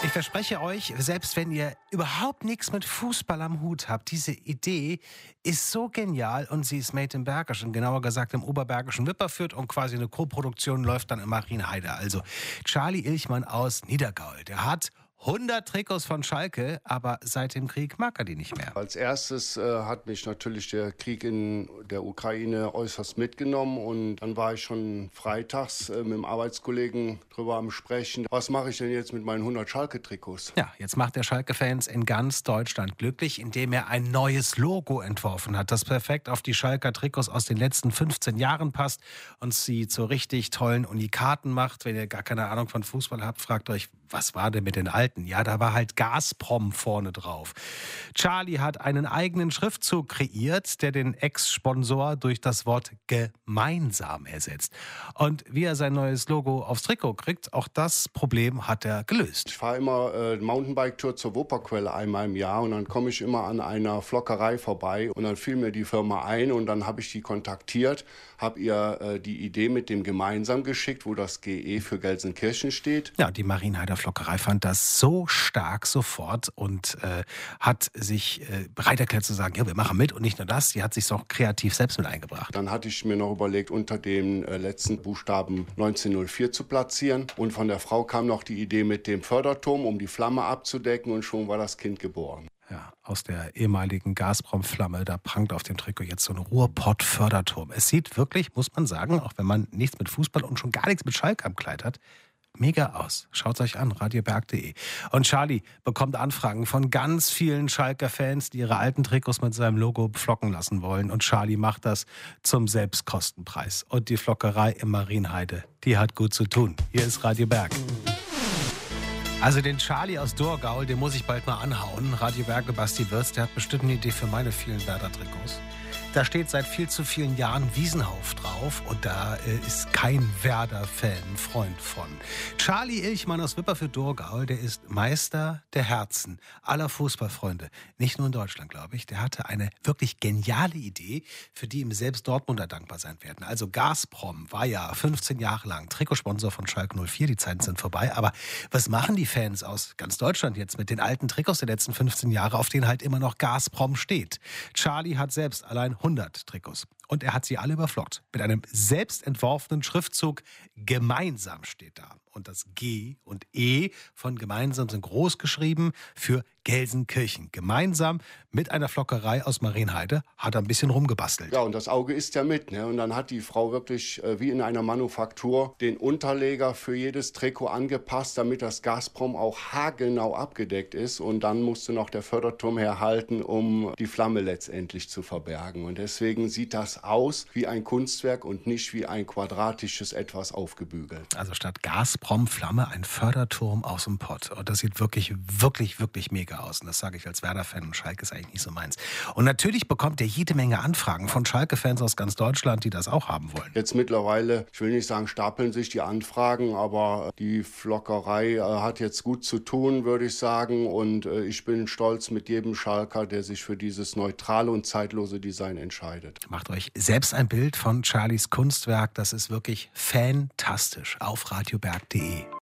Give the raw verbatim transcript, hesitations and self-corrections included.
Ich verspreche euch, selbst wenn ihr überhaupt nichts mit Fußball am Hut habt, diese Idee ist so genial und sie ist made im Bergischen, genauer gesagt im oberbergischen Wipperfürth, und quasi eine Co-Produktion läuft dann in Marienheide. Also Charlie Ilchmann aus Niedergaul, der hat hundert Trikots von Schalke, aber seit dem Krieg mag er die nicht mehr. Als erstes äh, hat mich natürlich der Krieg in der Ukraine äußerst mitgenommen, und dann war ich schon freitags äh, mit dem Arbeitskollegen drüber am Sprechen. Was mache ich denn jetzt mit meinen hundert Schalke-Trikots? Ja, jetzt macht der Schalke-Fans in ganz Deutschland glücklich, indem er ein neues Logo entworfen hat, das perfekt auf die Schalker Trikots aus den letzten fünfzehn Jahren passt und sie zu richtig tollen Unikaten macht. Wenn ihr gar keine Ahnung von Fußball habt, fragt euch, was war denn mit den alten? Ja, da war halt Gazprom vorne drauf. Charlie hat einen eigenen Schriftzug kreiert, der den Ex-Sponsor durch das Wort gemeinsam ersetzt. Und wie er sein neues Logo aufs Trikot kriegt, auch das Problem hat er gelöst. Ich fahre immer äh, Mountainbike-Tour zur Wupperquelle einmal im Jahr, und dann komme ich immer an einer Flockerei vorbei, und dann fiel mir die Firma ein, und dann habe ich die kontaktiert, habe ihr äh, die Idee mit dem gemeinsam geschickt, wo das G E für Gelsenkirchen steht. Ja, die Marienheider Flockerei fand das so stark sofort und äh, hat sich äh, bereit erklärt zu sagen, ja, wir machen mit, und nicht nur das, sie hat sich auch kreativ selbst mit eingebracht. Dann hatte ich mir noch überlegt, unter den äh, letzten Buchstaben neunzehnhundertvier zu platzieren, und von der Frau kam noch die Idee mit dem Förderturm, um die Flamme abzudecken, und schon war das Kind geboren. Ja, aus der ehemaligen Gazprom-Flamme, da prangt auf dem Trikot jetzt so ein Ruhrpott-Förderturm. Es sieht wirklich, muss man sagen, auch wenn man nichts mit Fußball und schon gar nichts mit Schalke am Kleid hat, mega aus. Schaut euch an, radioberg punkt de. Und Charlie bekommt Anfragen von ganz vielen Schalker-Fans, die ihre alten Trikots mit seinem Logo flocken lassen wollen. Und Charlie macht das zum Selbstkostenpreis. Und die Flockerei in Marienheide, die hat gut zu tun. Hier ist Radio Berg. Also den Charlie aus Dorgaul, den muss ich bald mal anhauen. Radio Berge, Basti Wirz, der hat bestimmt eine Idee für meine vielen Werder-Trikots. Da steht seit viel zu vielen Jahren Wiesenhof drauf, und da äh, ist kein Werder-Fan Freund von. Charlie Ilchmann aus Wipperfürth-Dorgaul, der ist Meister der Herzen aller Fußballfreunde. Nicht nur in Deutschland, glaube ich. Der hatte eine wirklich geniale Idee, für die ihm selbst Dortmunder dankbar sein werden. Also Gazprom war ja fünfzehn Jahre lang Trikotsponsor von Schalke null vier. Die Zeiten sind vorbei. Aber was machen die Fans aus ganz Deutschland jetzt mit den alten Trikots der letzten fünfzehn Jahre, auf denen halt immer noch Gazprom steht? Charlie hat selbst allein hundert Trikots. Und er hat sie alle überflockt. Mit einem selbst entworfenen Schriftzug. Gemeinsam steht da. Und das G und E von gemeinsam sind groß geschrieben für Gelsenkirchen. Gemeinsam mit einer Flockerei aus Marienheide hat er ein bisschen rumgebastelt. Ja, und das Auge ist ja mit, ne? Und dann hat die Frau wirklich äh, wie in einer Manufaktur den Unterleger für jedes Trikot angepasst, damit das Gazprom auch haargenau abgedeckt ist. Und dann musste noch der Förderturm herhalten, um die Flamme letztendlich zu verbergen. Und deswegen sieht das aus wie ein Kunstwerk und nicht wie ein quadratisches Etwas aufgebügelt. Also statt Gazprom-Flamme ein Förderturm aus dem Pott. Und das sieht wirklich, wirklich, wirklich mega aus. Und das sage ich als Werder-Fan, und Schalke ist eigentlich nicht so meins. Und natürlich bekommt er jede Menge Anfragen von Schalke-Fans aus ganz Deutschland, die das auch haben wollen. Jetzt mittlerweile, ich will nicht sagen, stapeln sich die Anfragen, aber die Flockerei äh, hat jetzt gut zu tun, würde ich sagen. Und äh, ich bin stolz mit jedem Schalker, der sich für dieses neutrale und zeitlose Design entscheidet. Macht euch selbst ein Bild von Charlies Kunstwerk. Das ist wirklich fantastisch. Auf radioberg punkt de.